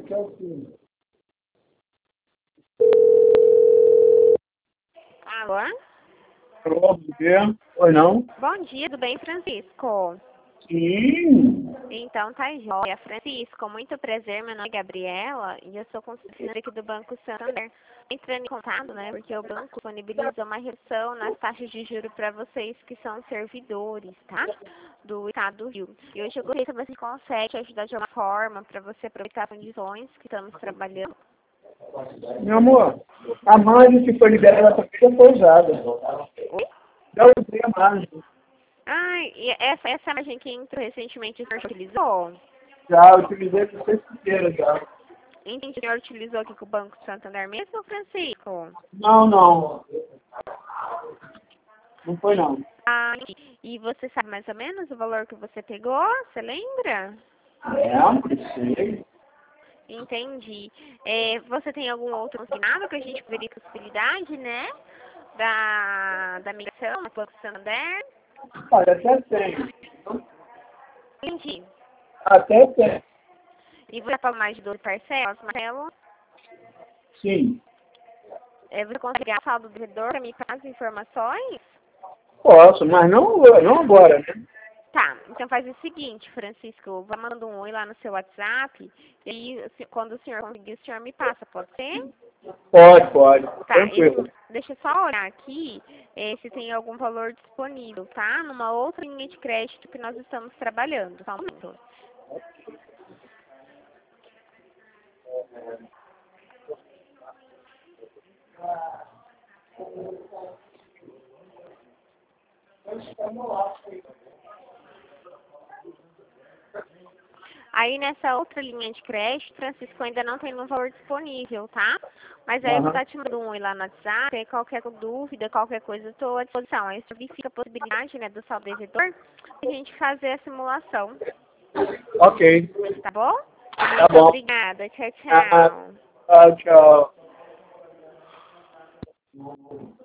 que é o filho. Alô? Alô, bom dia. Oi, não? Bom dia, tudo bem, Francisco? Sim. Então, tá jóia. Francisco, muito prazer, meu nome é Gabriela e eu sou consultora aqui do Banco Santander. Entrando em contato, né, porque o banco disponibilizou uma redução nas taxas de juros para vocês que são servidores, tá? Do estado do Rio. E hoje eu gostaria de saber se você consegue ajudar de alguma forma para você aproveitar as condições que estamos trabalhando. Meu amor, a margem que foi liberada para mim já foi usada. Oi? Já usei a margem. E essa margem que entrou recentemente, o senhor utilizou? Já utilizei por sexta-feira já. Entendi, o senhor utilizou aqui com o Banco Santander mesmo, Francisco? Não, não. Não foi não. E você sabe mais ou menos o valor que você pegou? Você lembra? Sei. Entendi. Você tem algum outro consignado que a gente poderia ter possibilidade, né? Da migração do Banco Santander? Olha, até tem. Entendi. Até tem. E você paga mais de 12 parcelas, Marcelo? Sim. Você consegue a saldo do devedor para me passar as informações? Posso, mas não agora, né? Tá, então faz o seguinte, Francisco, vai mandando um oi lá no seu WhatsApp e aí, quando o senhor conseguir, o senhor me passa, pode ser? Pode. Tá, Tranquilo. deixa eu só olhar aqui se tem algum valor disponível, tá? Numa outra linha de crédito que nós estamos trabalhando, só um minuto. Aí nessa outra linha de crédito, Francisco, ainda não tem um valor disponível, tá? Mas aí eu vou estar te mandando um oi lá no WhatsApp, aí qualquer dúvida, qualquer coisa, eu estou à disposição. Aí verifica a possibilidade, né, do saldo devedor, a gente fazer a simulação, Ok. tá bom? Tá Muito bom. obrigada, tchau, tchau. Tchau.